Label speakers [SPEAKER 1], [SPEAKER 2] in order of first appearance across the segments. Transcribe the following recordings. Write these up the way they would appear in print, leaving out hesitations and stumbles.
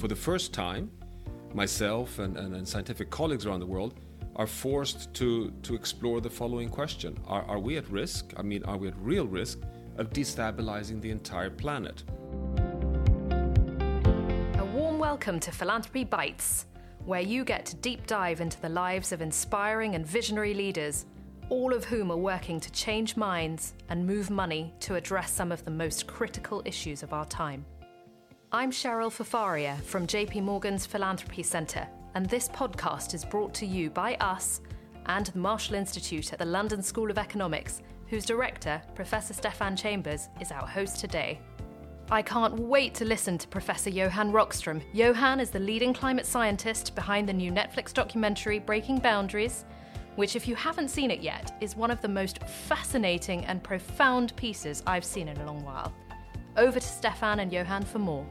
[SPEAKER 1] For the first time, myself and scientific colleagues around the world are forced to explore the following question. Are we at risk? Are we at real risk of destabilizing the entire planet?
[SPEAKER 2] A warm welcome to Philanthropy Bites, where you get to deep dive into the lives of inspiring and visionary leaders, all of whom are working to change minds and move money to address some of the most critical issues of our time. I'm Cheryl Fafaria from JP Morgan's Philanthropy Centre, and this podcast is brought to you by us and the Marshall Institute at the London School of Economics, whose director, Professor Stefan Chambers, is our host today. I can't wait to listen to Professor Johan Rockström. Johan is the leading climate scientist behind the new Netflix documentary Breaking Boundaries, which, if you haven't seen it yet, is one of the most fascinating and profound pieces I've seen in a long while. Over to Stefan and Johan for more.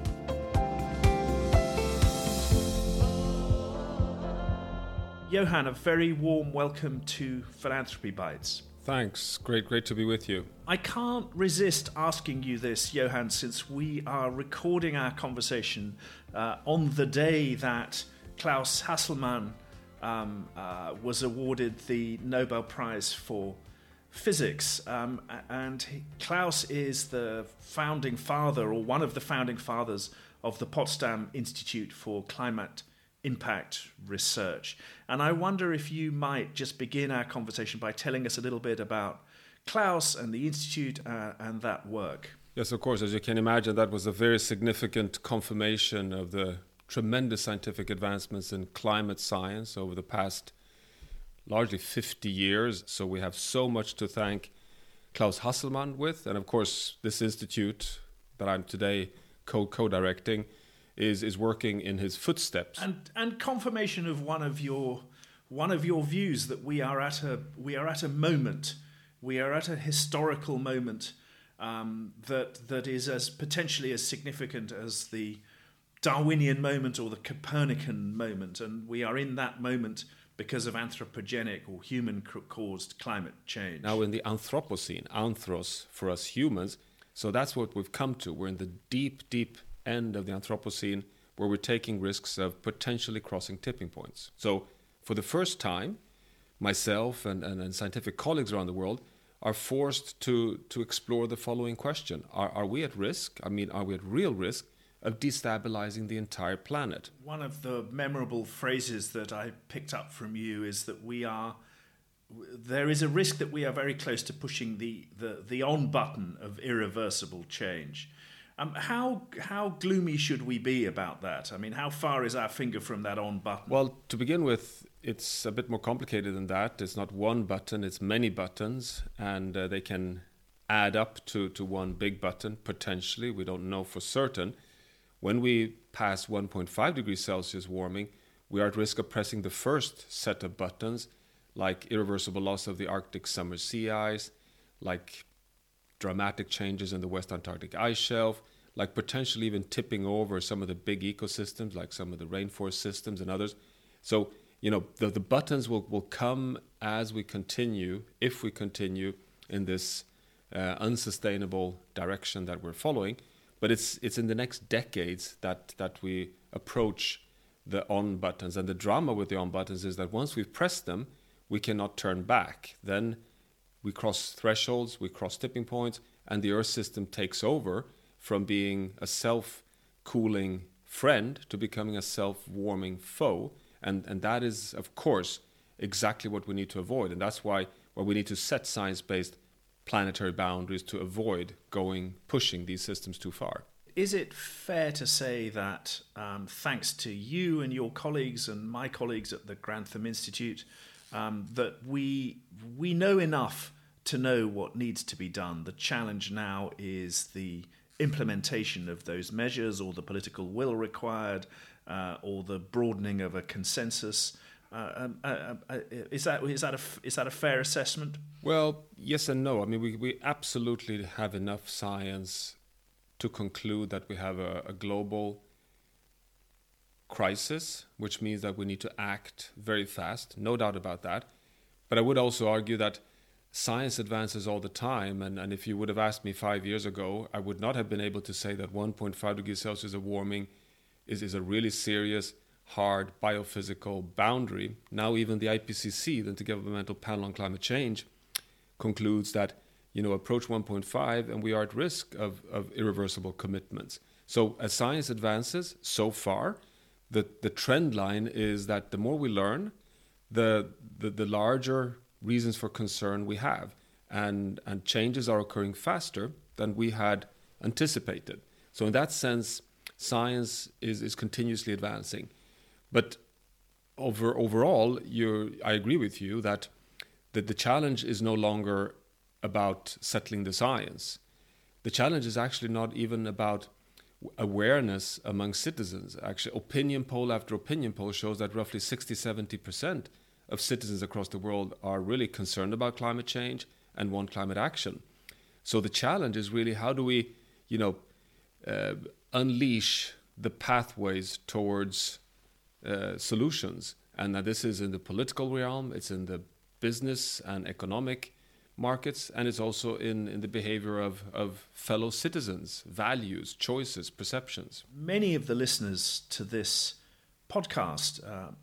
[SPEAKER 3] Johan, a very warm welcome to Philanthropy Bites.
[SPEAKER 1] Thanks. Great to be with you.
[SPEAKER 3] I can't resist asking you this, Johan, since we are recording our conversation on the day that Klaus Hasselmann was awarded the Nobel Prize for Physics. And Klaus is the founding father, or one of the founding fathers, of the Potsdam Institute for Climate Impact Research. And I wonder if you might just begin our conversation by telling us a little bit about Klaus and the Institute and that work.
[SPEAKER 1] Yes, of course. As you can imagine, that was a very significant confirmation of the tremendous scientific advancements in climate science over the past largely 50 years. So we have so much to thank Klaus Hasselmann with. And of course, this institute that I'm today co-directing is working in his footsteps.
[SPEAKER 3] And confirmation of one of your views that we are at a moment, we are at a historical moment that is as potentially as significant as the Darwinian moment or the Copernican moment, and we are in that moment because of anthropogenic or human-caused climate change.
[SPEAKER 1] Now in the Anthropocene, anthros for us humans, so that's what we've come to. We're in the deep end of the Anthropocene, where we're taking risks of potentially crossing tipping points. So for the first time, myself and scientific colleagues around the world are forced to explore the following question. Are we at risk? Are we at real risk of destabilizing the entire planet?
[SPEAKER 3] One of the memorable phrases that I picked up from you is that there is a risk that we are very close to pushing the on button of irreversible change. How gloomy should we be about that? How far is our finger from that on button?
[SPEAKER 1] Well, to begin with, it's a bit more complicated than that. It's not one button, it's many buttons, and they can add up to one big button, potentially. We don't know for certain. When we pass 1.5 degrees Celsius warming, we are at risk of pressing the first set of buttons, like irreversible loss of the Arctic summer sea ice, like dramatic changes in the West Antarctic ice shelf, like potentially even tipping over some of the big ecosystems, like some of the rainforest systems and others. So, the buttons will come as we continue, if we continue in this unsustainable direction that we're following. But it's in the next decades that we approach the on buttons. And the drama with the on buttons is that once we've pressed them, we cannot turn back. Then we cross thresholds, we cross tipping points, and the Earth system takes over from being a self-cooling friend to becoming a self-warming foe. And that is, of course, exactly what we need to avoid. And that's why we need to set science-based planetary boundaries to avoid pushing these systems too far.
[SPEAKER 3] Is it fair to say that thanks to you and your colleagues and my colleagues at the Grantham Institute, that we know enough to know what needs to be done? The challenge now is the implementation of those measures, or the political will required, or the broadening of a consensus. Is that a fair assessment?
[SPEAKER 1] Well, yes and no. We absolutely have enough science to conclude that we have a global crisis, which means that we need to act very fast, no doubt about that. But I would also argue that science advances all the time, and if you would have asked me 5 years ago, I would not have been able to say that 1.5 degrees Celsius of warming is a really serious, hard biophysical boundary. Now even the IPCC, the Intergovernmental Panel on Climate Change, concludes that, approach 1.5 and we are at risk of irreversible commitments. So as science advances, so far, the trend line is that the more we learn, the larger reasons for concern we have. And changes are occurring faster than we had anticipated. So in that sense, science is continuously advancing. But overall, I agree with you that the challenge is no longer about settling the science. The challenge is actually not even about awareness among citizens. Actually, opinion poll after opinion poll shows that roughly 60-70% of citizens across the world are really concerned about climate change and want climate action. So the challenge is really how do we, unleash the pathways towards solutions. And this is in the political realm, it's in the business and economic markets, and it's also in the behavior of fellow citizens, values, choices, perceptions.
[SPEAKER 3] Many of the listeners to this podcast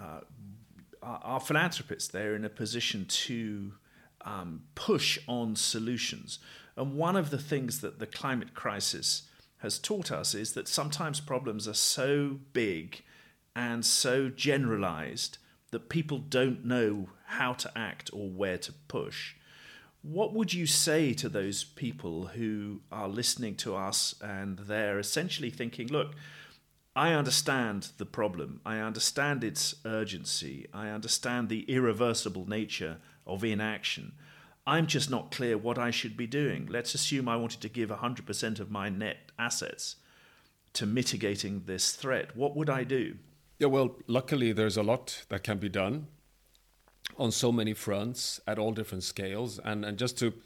[SPEAKER 3] are philanthropists. They're in a position to push on solutions. And one of the things that the climate crisis has taught us is that sometimes problems are so big and so generalized that people don't know how to act or where to push. What would you say to those people who are listening to us and they're essentially thinking, look, I understand the problem, I understand its urgency, I understand the irreversible nature of inaction. I'm just not clear what I should be doing. Let's assume I wanted to give 100% of my net assets to mitigating this threat. What would I do?
[SPEAKER 1] Yeah, well, luckily there's a lot that can be done on so many fronts at all different scales, and just to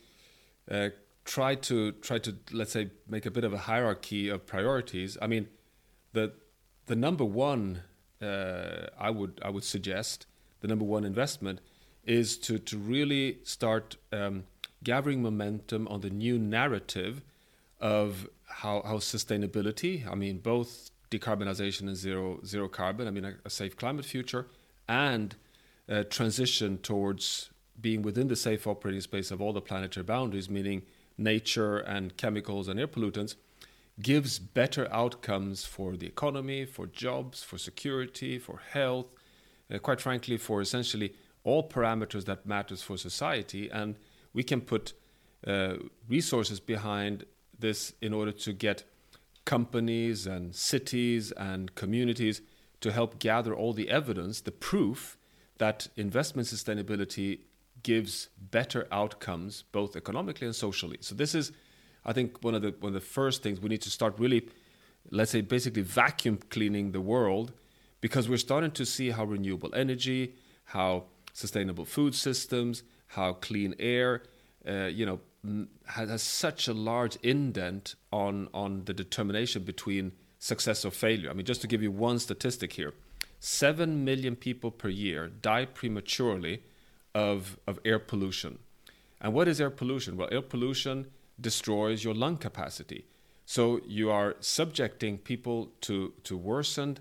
[SPEAKER 1] try to let's say make a bit of a hierarchy of priorities. I mean, the number one I would suggest the number one investment is to really start gathering momentum on the new narrative of how sustainability, I mean both decarbonization and zero carbon, I mean a safe climate future, and transition towards being within the safe operating space of all the planetary boundaries, meaning nature and chemicals and air pollutants, gives better outcomes for the economy, for jobs, for security, for health, quite frankly, for essentially all parameters that matters for society. And we can put resources behind this in order to get companies and cities and communities to help gather all the evidence, the proof that investment sustainability gives better outcomes, both economically and socially. So this is, I think, one of the first things we need to start really, let's say, basically vacuum cleaning the world, because we're starting to see how renewable energy, how sustainable food systems, how clean air, has such a large indent on the determination between success or failure. I mean, just to give you one statistic here, 7 million people per year die prematurely of air pollution. And what is air pollution? Well, air pollution destroys your lung capacity. So you are subjecting people to worsened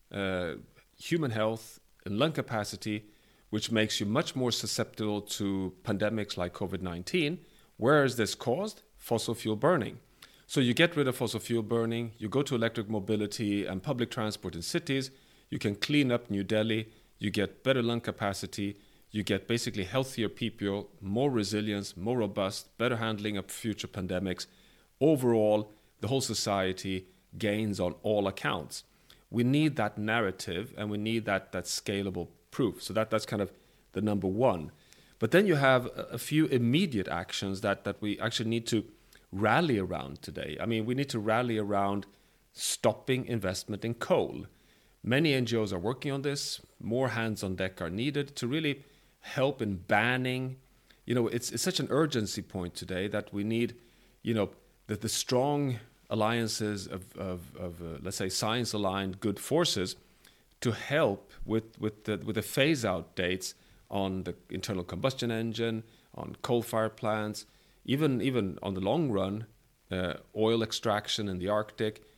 [SPEAKER 1] human health and lung capacity, which makes you much more susceptible to pandemics like COVID-19. Where is this caused? Fossil fuel burning. So you get rid of fossil fuel burning, you go to electric mobility and public transport in cities, you can clean up New Delhi, you get better lung capacity, you get basically healthier people, more resilience, more robust, better handling of future pandemics. Overall, the whole society gains on all accounts. We need that narrative and we need that scalable proof. So that's kind of the number one. But then you have a few immediate actions that we actually need to rally around today. I mean, we need to rally around stopping investment in coal. Many NGOs are working on this. More hands on deck are needed to really help in banning. It's such an urgency point today that we need, that the strong alliances of let's say, science-aligned good forces to help with the phase-out dates on the internal combustion engine, on coal-fired plants, even on the long run, oil extraction in the Arctic,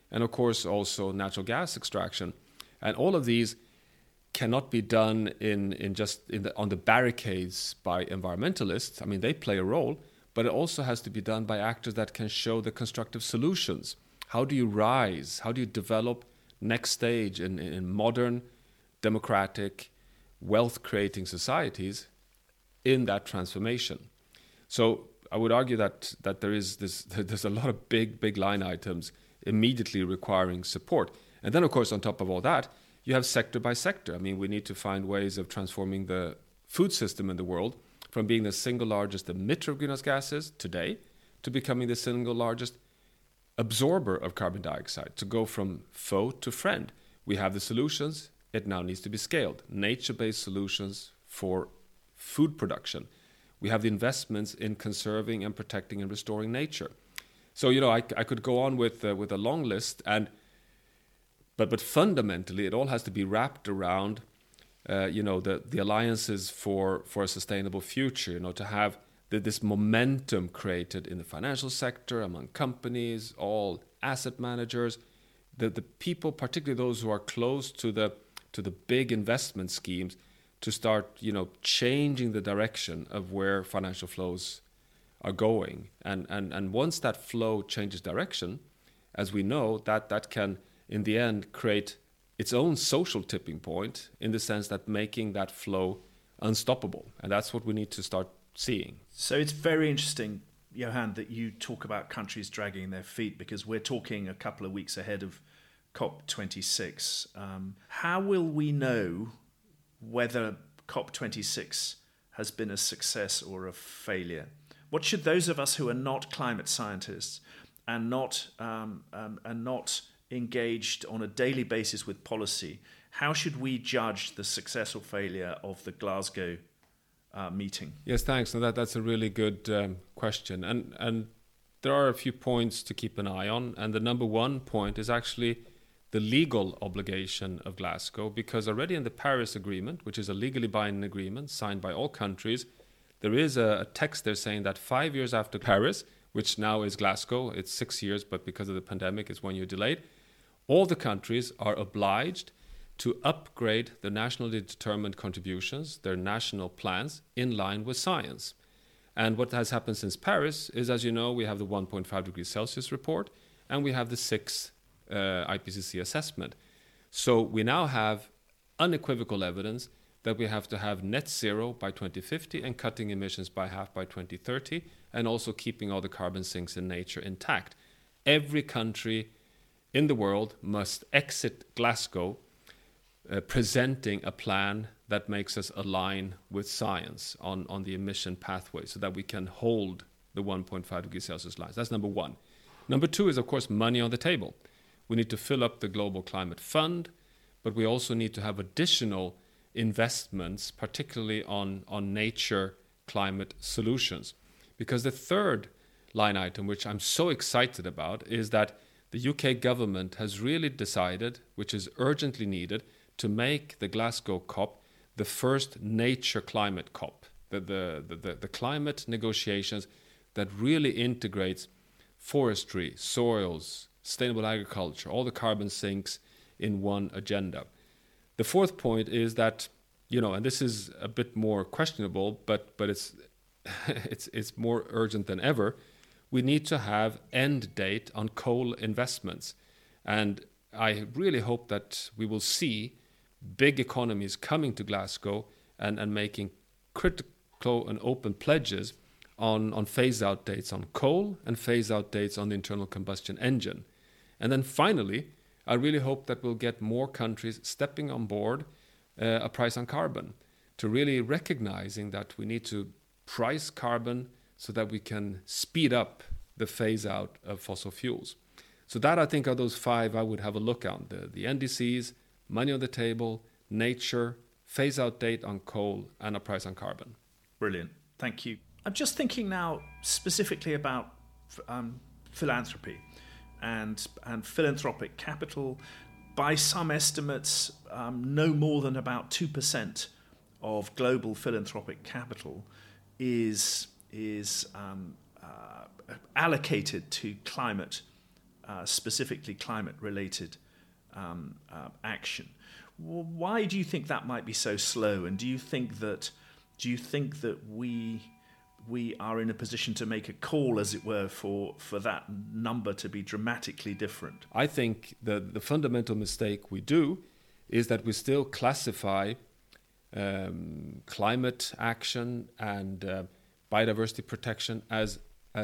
[SPEAKER 1] and of course also natural gas extraction. And all of these cannot be done on the barricades by environmentalists. I mean, they play a role, but it also has to be done by actors that can show the constructive solutions. How do you rise? How do you develop next stage in modern, democratic, wealth-creating societies in that transformation? So I would argue that there's a lot of big line items immediately requiring support. And then, of course, on top of all that, you have sector by sector. I mean, we need to find ways of transforming the food system in the world from being the single largest emitter of greenhouse gases today to becoming the single largest absorber of carbon dioxide, to go from foe to friend. We have the solutions. It now needs to be scaled. Nature-based solutions for food production. We have the investments in conserving and protecting and restoring nature. So, I could go on with a long list, but fundamentally, it all has to be wrapped around, the alliances for a sustainable future. To have this momentum created in the financial sector, among companies, all asset managers, the people, particularly those who are close to the big investment schemes, to start, changing the direction of where financial flows are going. And once that flow changes direction, as we know, that can, in the end, create its own social tipping point, in the sense that making that flow unstoppable. And that's what we need to start seeing.
[SPEAKER 3] So it's very interesting, Johan, that you talk about countries dragging their feet, because we're talking a couple of weeks ahead of COP26. How will we know whether COP26 has been a success or a failure? What should those of us who are not climate scientists and not engaged on a daily basis with policy, how should we judge the success or failure of the Glasgow meeting?
[SPEAKER 1] Yes, thanks. No, that's a really good question. And there are a few points to keep an eye on. And the number one point is actually the legal obligation of Glasgow, because already in the Paris Agreement, which is a legally binding agreement signed by all countries, there is a text there saying that 5 years after Paris, which now is Glasgow, it's 6 years, but because of the pandemic, it's 1 year delayed, all the countries are obliged to upgrade their nationally determined contributions, their national plans, in line with science. And what has happened since Paris is, as you know, we have the 1.5 degrees Celsius report, and we have the 6th IPCC assessment. So we now have unequivocal evidence that we have to have net zero by 2050 and cutting emissions by half by 2030, and also keeping all the carbon sinks in nature intact. Every country in the world must exit Glasgow presenting a plan that makes us align with science on the emission pathway, so that we can hold the 1.5 degrees Celsius lines. That's number one. Number two is, of course, money on the table. We need to fill up the Global Climate Fund, but we also need to have additional investments, particularly on nature climate solutions. Because the third line item, which I'm so excited about, is that the UK government has really decided, which is urgently needed, to make the Glasgow COP the first nature climate COP, the climate negotiations that really integrates forestry, soils, sustainable agriculture, all the carbon sinks in one agenda. The fourth point is that, and this is a bit more questionable, but it's it's more urgent than ever. We need to have end date on coal investments. And I really hope that we will see big economies coming to Glasgow and making critical and open pledges on phase-out dates on coal and phase-out dates on the internal combustion engine. And then finally, I really hope that we'll get more countries stepping on board a price on carbon, to really recognizing that we need to price carbon so that we can speed up the phase-out of fossil fuels. So that, I think, are those five I would have a look on. The NDCs, money on the table, nature, phase-out date on coal, and a price on carbon.
[SPEAKER 3] Brilliant. Thank you. I'm just thinking now specifically about philanthropy and philanthropic capital. By some estimates, no more than about 2% of global philanthropic capital is allocated to climate specifically climate-related action. Why do you think that might be so slow? And do you think that we are in a position to make a call, as it were, for that number to be dramatically different?
[SPEAKER 1] I think the fundamental mistake we do is that we still classify climate action and biodiversity protection as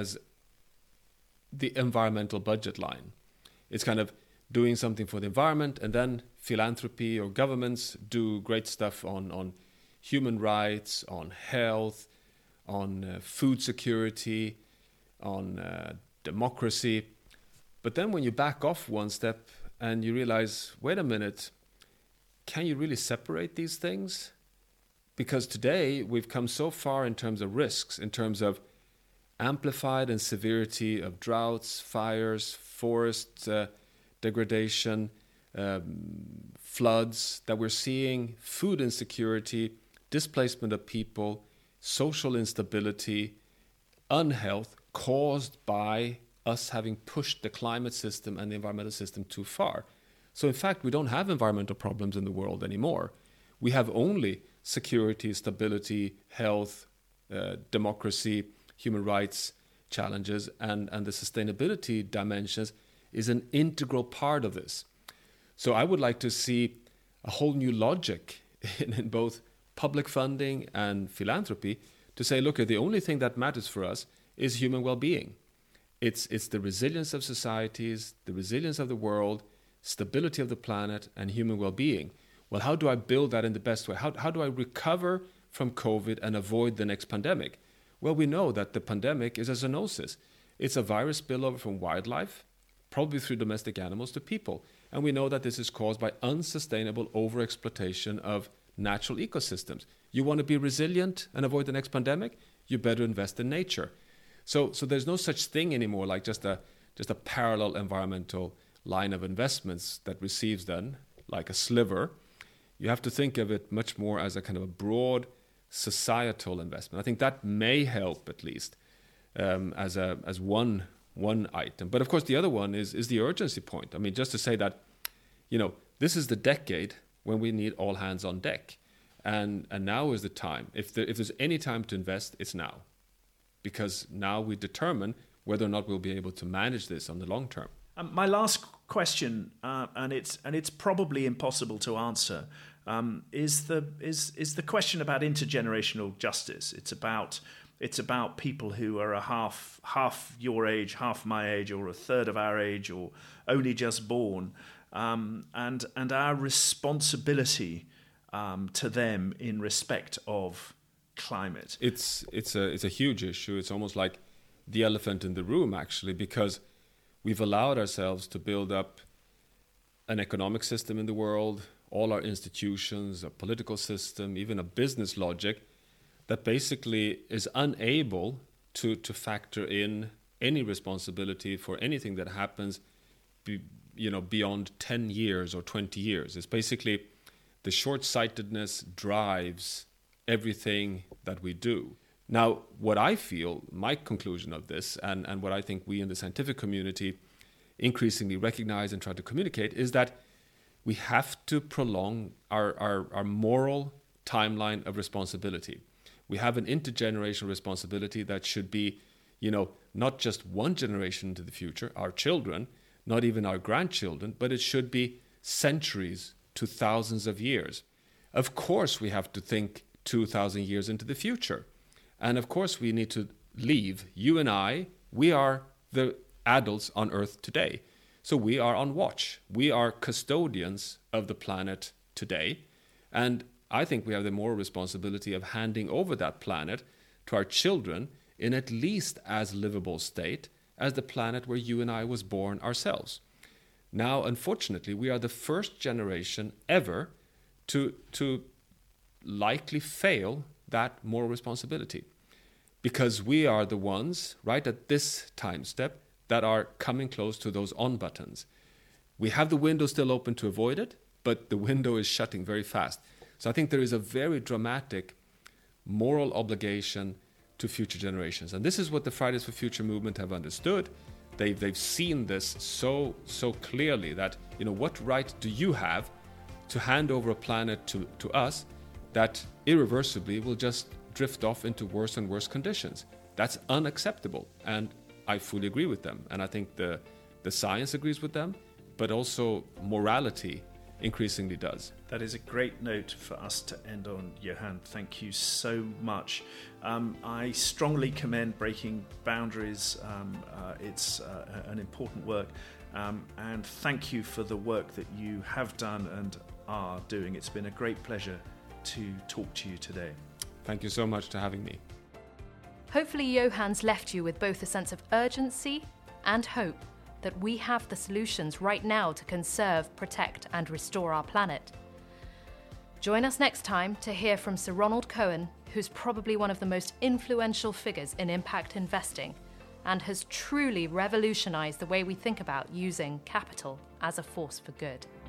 [SPEAKER 1] the environmental budget line. It's kind of doing something for the environment, and then philanthropy or governments do great stuff on human rights, on health, on food security, on democracy. But then when you back off one step and you realize, wait a minute, can you really separate these things? Because today we've come so far in terms of risks, in terms of amplified and severity of droughts, fires, forest degradation, floods, that we're seeing food insecurity, displacement of people, social instability, unhealth caused by us having pushed the climate system and the environmental system too far. So in fact, we don't have environmental problems in the world anymore. We have only security, stability, health, democracy, human rights challenges, and the sustainability dimensions is an integral part of this. So I would like to see a whole new logic in both public funding and philanthropy to say, look, the only thing that matters for us is human well-being. It's the resilience of societies, the resilience of the world, stability of the planet, and human well-being. Well, how do I build that in the best way? How do I recover from COVID and avoid the next pandemic? Well, we know that the pandemic is a zoonosis. It's a virus spillover from wildlife, probably through domestic animals to people. And we know that this is caused by unsustainable overexploitation of natural ecosystems. You want to be resilient and avoid the next pandemic? You better invest in nature. So there's no such thing anymore like just a parallel environmental line of investments that receives then like a sliver. You have to think of it much more as a kind of a broad societal investment. I think that may help at least as one item. But of course the other one is the urgency point. I mean, just to say that, this is the decade when we need all hands on deck. And now is the time. If there's any time to invest, it's now. Because now we determine whether or not we'll be able to manage this on the long term.
[SPEAKER 3] My last question, and it's probably impossible to answer, is the question about intergenerational justice. It's about people who are a half your age, half my age, or a third of our age, or only just born, and our responsibility to them in respect of climate.
[SPEAKER 1] It's a huge issue. It's almost like the elephant in the room, actually, because we've allowed ourselves to build up an economic system in the world, all our institutions, a political system, even a business logic that basically is unable to factor in any responsibility for anything that happens beyond 10 years or 20 years. It's basically the short-sightedness drives everything that we do. Now, what I feel, my conclusion of this, and what I think we in the scientific community increasingly recognize and try to communicate, is that we have to prolong our moral timeline of responsibility. We have an intergenerational responsibility that should be, not just one generation into the future, our children, not even our grandchildren, but it should be centuries to thousands of years. Of course, we have to think 2,000 years into the future. And of course, we need to leave. You and I, we are the adults on Earth today. So we are on watch. We are custodians of the planet today. And I think we have the moral responsibility of handing over that planet to our children in at least as livable state as the planet where you and I was born ourselves. Now, unfortunately, we are the first generation ever to likely fail that moral responsibility, because we are the ones right at this time step that are coming close to those on buttons. We have the window still open to avoid it, but the window is shutting very fast. So I think there is a very dramatic moral obligation to future generations. And this is what the Fridays for Future movement have understood. They've seen this so clearly that, what right do you have to hand over a planet to us that irreversibly will just drift off into worse and worse conditions? That's unacceptable. And I fully agree with them. And I think the science agrees with them, but also morality increasingly does.
[SPEAKER 3] That is a great note for us to end on, Johan. Thank you so much. I strongly commend Breaking Boundaries. It's an important work. And thank you for the work that you have done and are doing. It's been a great pleasure to talk to you today.
[SPEAKER 1] Thank you so much for having me.
[SPEAKER 2] Hopefully Johan's left you with both a sense of urgency and hope that we have the solutions right now to conserve, protect and restore our planet. Join us next time to hear from Sir Ronald Cohen, who's probably one of the most influential figures in impact investing and has truly revolutionized the way we think about using capital as a force for good.